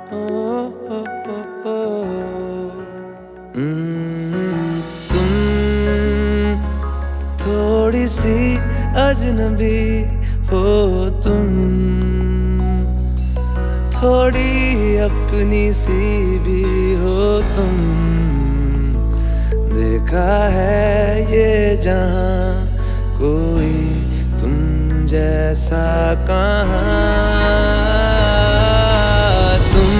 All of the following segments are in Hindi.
तुम थोड़ी सी अजनबी हो, तुम थोड़ी अपनी सी भी हो तुम। देखा है ये जहां कोई तुम जैसा कहाँ। तुम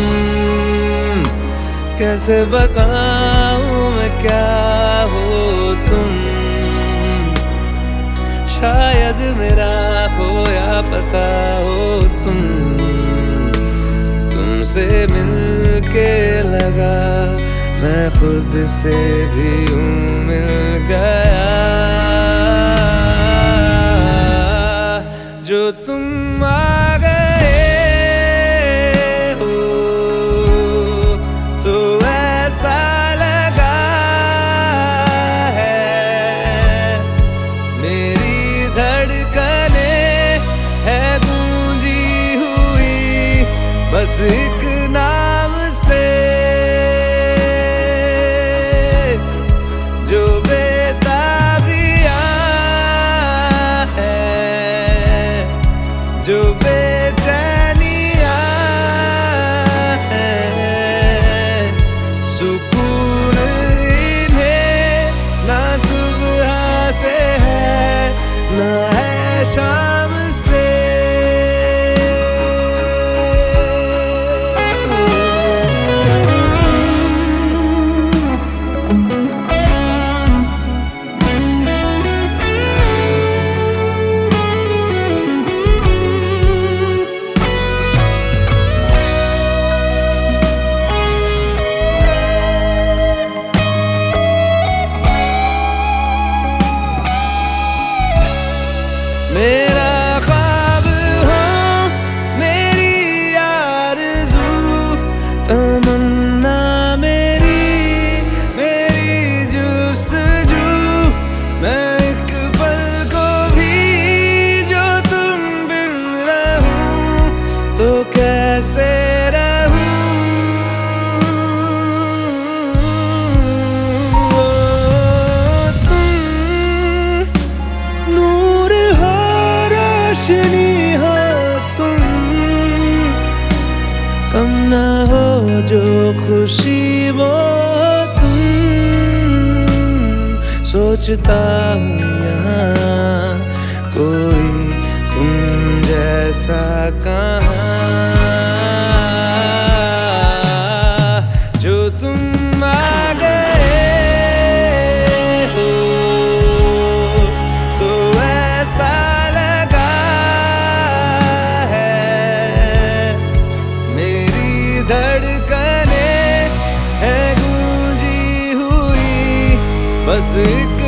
कैसे बताऊं मैं क्या हो तुम, शायद मेरा हो या पता हो तुम। तुमसे मिलके लगा मैं खुद से भी हूँ मिल गया। जो तुम आ गए हो तो ऐसा लगा है मेरी धड़कनें है गूंजी हुई बस एक नाम से, जो बेताबियां है, जो बेचैनियां हैं, सुकून इन्हें ना सुबह से है ना है शाम से। मेरा ख्वाब हो मेरी आरज़ू, तमन्ना मेरी जुस्तजू। मैं एक पल को भी जो तुम बिन रहूं तो कैसे रहूं। तुम नूर हो रोशनी हो तुम, कम ना हो जो खुशी वो तुम। सोचता हूँ यहाँ कोई तुम जैसा कहाँ। जो तुम आ गए हो तो ऐसा लगा है मेरी धड़कनें है गूंजी हुई बस एक